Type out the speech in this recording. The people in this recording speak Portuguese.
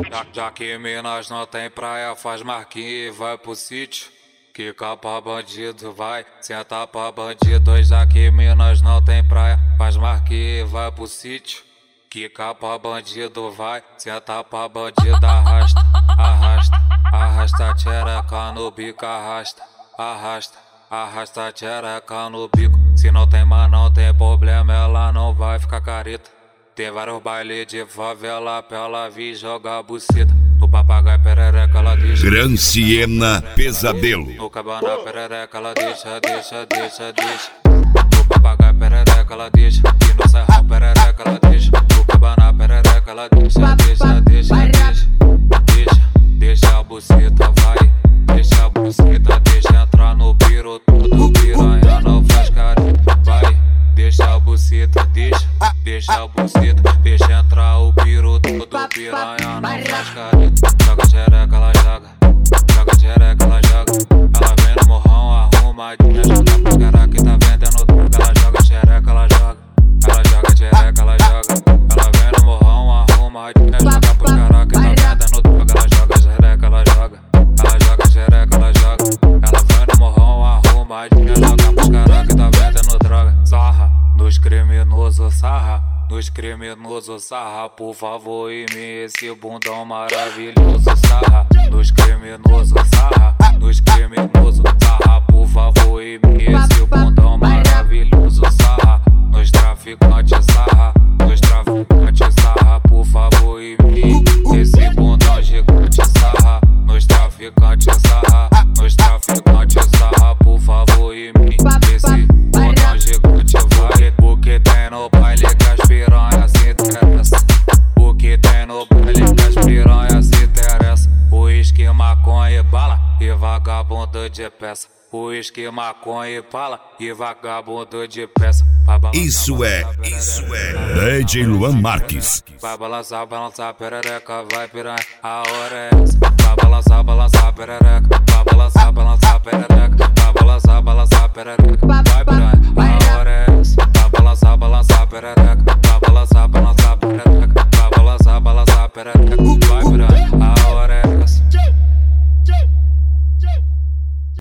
Já que Minas não tem praia, faz marquinha e vai pro sítio. Quica pra bandido, vai, senta pra bandido. Já que Minas não tem praia, faz marquinha e vai pro sítio. Quica pra bandido, vai, senta pra bandido. Arrasta, arrasta, arrasta a tchereca no bico. Arrasta, arrasta, arrasta a tchereca no bico. Se não tem, mas não tem problema, ela não vai ficar careta. Tem vários bailes de favela pra ela vir jogar buceta. No papagaio perereca ela deixa. Granciena Pesadelo. No cabana perereca ela deixa, deixa, deixa, deixa. No papagaio perereca ela deixa. E no serrão perereca ela deixa. No cabana perereca ela deixa, deixa, deixa, deixa. Deixa, deixa a buceta, vai. Deixa a buceta, deixa entrar no piro. Todo piranha não faz careta, vai. Deixa a buceta, deixa. Deixa a buceta, deixa entrar o piro. Todo piranha não faz careta. Joga xereca, ela joga. Joga xereca, ela joga. Ela vem no morrão arrumadinha. Joga pros cara que tá vendendo droga. Ela joga xereca, ela joga. Ela joga xereca, ela joga. Ela vem no morrão arrumadinha. Joga pros cara que tá vendendo droga. Ela joga xereca, ela joga. Ela joga xereca, ela joga. Ela vem no morrão arrumadinha. Joga pros cara que tá vendendo droga. Sarra nos criminosos, sarra nos criminosos, sarra, por favor, e me esse bundão maravilhoso. Sarra nos criminosos, sarra nos criminosos, sarra, por favor, e me esse bundão maravilhoso. Sarra nos traficantes, sarra nos traficantes, sarra, por favor, e me esse bundão gigante. Sarra nos traficantes, sarra nos traficantes, sarra, por favor, e me esse bundão gigante. Vai, o que tem no baile que as piranhas se interessa. O que tem no baile que as piranhas se interessa. Uísque, maconha e bala e vagabundo de peça. Uísque, maconha e bala e vagabundo de peça. Isso é DJ Luan Marques. Vai balançar, balançar perereca, vai piranha, a hora é essa. Vai balançar, balançar perereca, vai balançar, balançar perereca, vai balançar, balançar perereca, vai piranha, a hora é essa. Vai balançar, balançar perereca, vai balançar, balançar perereca, vai balançar, balançar perereca.